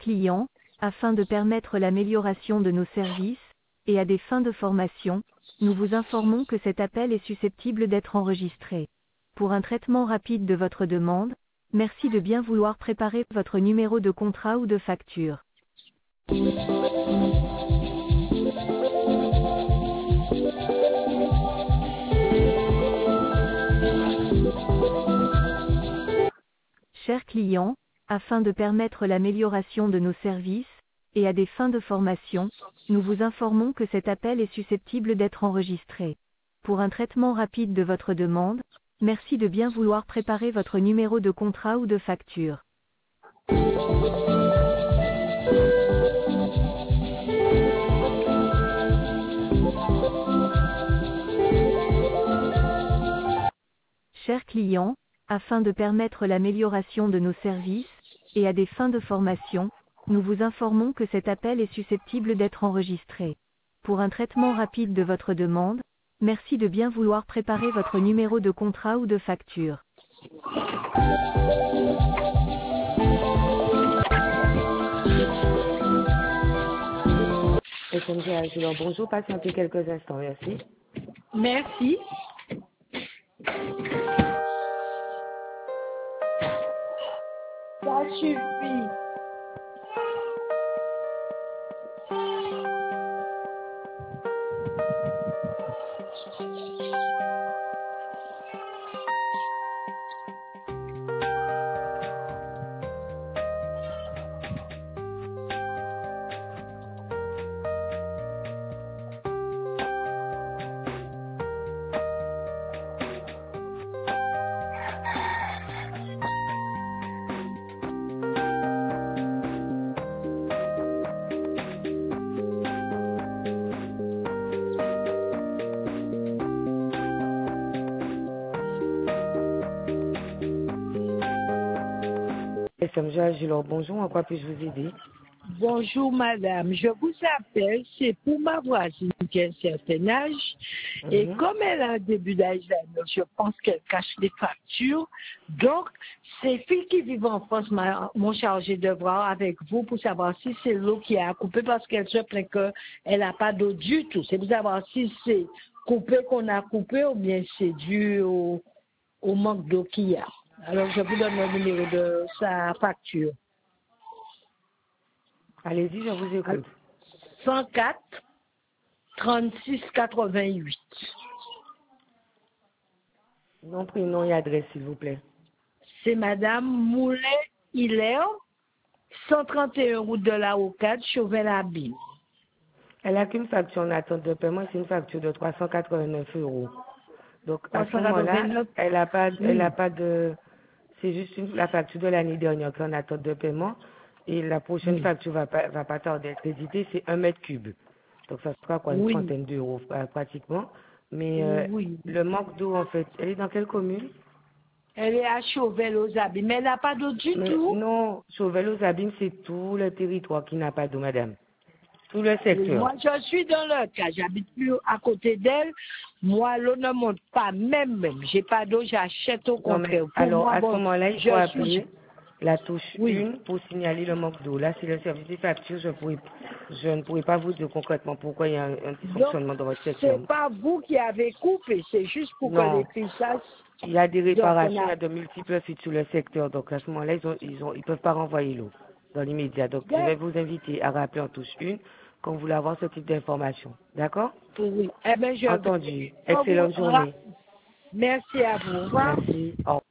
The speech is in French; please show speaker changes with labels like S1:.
S1: client, afin de permettre l'amélioration de nos services, et à des fins de formation, nous vous informons que cet appel est susceptible d'être enregistré. Pour un traitement rapide de votre demande, merci de bien vouloir préparer votre numéro de contrat ou de facture. Chers clients, afin de permettre l'amélioration de nos services, et à des fins de formation, nous vous informons que cet appel est susceptible d'être enregistré. Pour un traitement rapide de votre demande, merci de bien vouloir préparer votre numéro de contrat ou de facture. Chers clients, afin de permettre l'amélioration de nos services, et à des fins de formation, nous vous informons que cet appel est susceptible d'être enregistré. Pour un traitement rapide de votre demande, merci de bien vouloir préparer votre numéro de contrat ou de facture.
S2: SMG Agilor, bonjour, patientez quelques instants, merci.
S3: Merci. Ça suffit.
S2: SMG Agilor, bonjour, en quoi puis-je vous aider?
S3: Bonjour madame, je vous appelle, c'est pour ma voisine qui a un certain âge et comme elle a un début d'Alzheimer, je pense qu'elle cache les factures. Donc, ces filles qui vivent en France m'ont chargé de voir avec vous pour savoir si c'est l'eau qui a coupé parce qu'elle se plaint qu'elle n'a pas d'eau du tout. C'est pour savoir si c'est coupé qu'on a coupé ou bien c'est dû au manque d'eau qu'il y a. Alors, je vous donne le numéro de sa facture.
S2: Allez-y, je vous écoute.
S3: 104 36 88.
S2: Non, prénom et adresse, s'il vous plaît.
S3: C'est Madame Moulet-Hilaire, 131 route de la Rocade, Chauvel-Abîme.
S2: Elle n'a qu'une facture en attente de paiement, c'est une facture de 389 €. Donc, à ce moment-là, elle n'a pas de... C'est juste la facture de l'année dernière qui est en attente de paiement. Et la prochaine facture va pas tarder à être éditée, c'est 1 mètre cube. Donc, ça sera quoi, une trentaine d'euros pratiquement. Mais le manque d'eau, en fait, elle est dans quelle commune?
S3: Elle est à Chauvel-aux-Abîmes, mais elle n'a pas d'eau du tout.
S2: Non, Chauvel-aux-Abîmes, c'est tout le territoire qui n'a pas d'eau, madame. Tout le secteur.
S3: Moi, je suis dans le cas, j'habite plus à côté d'elle. Moi, l'eau ne monte pas, même. J'ai pas d'eau, j'achète au contraire.
S2: Alors,
S3: moi,
S2: à ce moment-là, il faut appeler la touche 1 pour signaler le manque d'eau. Là, c'est le service des factures. Je ne pourrais pas vous dire concrètement pourquoi il y a un dysfonctionnement dans votre secteur.
S3: C'est pas vous qui avez coupé, c'est juste pour que les filles sachent.
S2: Il y a des réparations, il y a de multiples fuites sur le secteur. Donc, à ce moment-là, ils peuvent pas renvoyer l'eau dans l'immédiat. Donc, je vais vous inviter à rappeler en touche 1 quand vous voulez avoir ce type d'information. D'accord?
S3: Oui. Eh bien,
S2: Entendu. Excellente journée.
S3: Merci à vous. Au revoir.
S2: Merci. Au revoir.